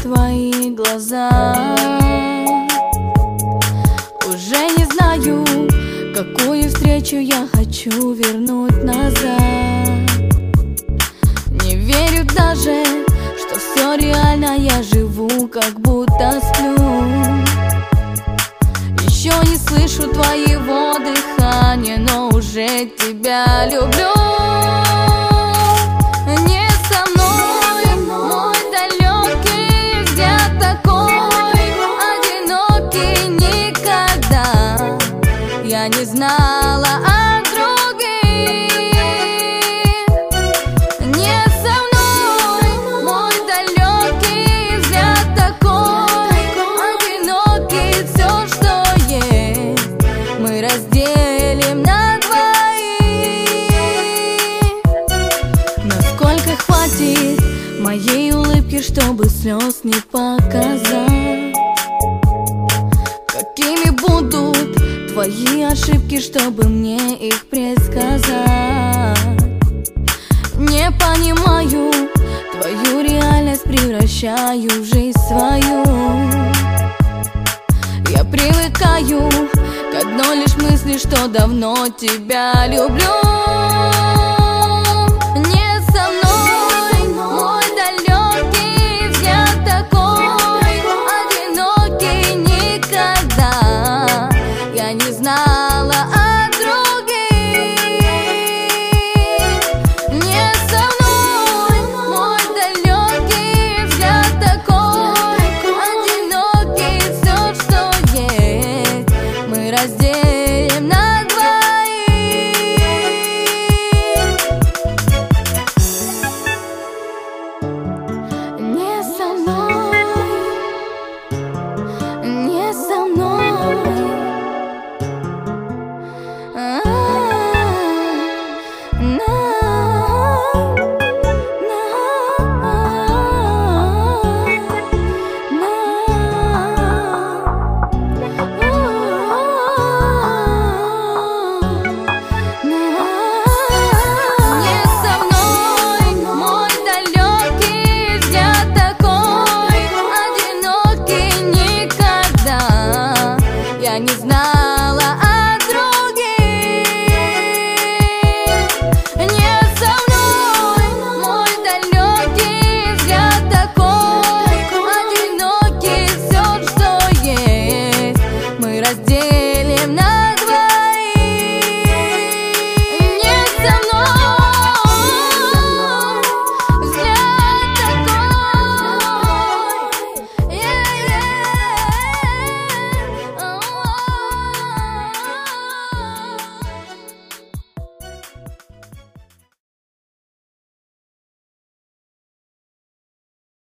твои глаза. Уже не знаю, какую встречу я хочу вернуть назад. Не верю даже, что все реально, я живу, как будто сплю. Еще не слышу твоего дыхания, но уже тебя люблю. Не со мной, мой далекий, где такой одинокий. Никогда я не знала о других. Не со мной, мой далекий, взгляд такой одинокий. Все, что есть, мы разделим на двоих. Насколько хватит моей улыбки, чтобы слез не показать? Какими будут твои ошибки, чтобы мне их предсказать? Не понимаю твою реальность, превращаю в жизнь свою. Я привыкаю к одной лишь мысли, что давно тебя люблю.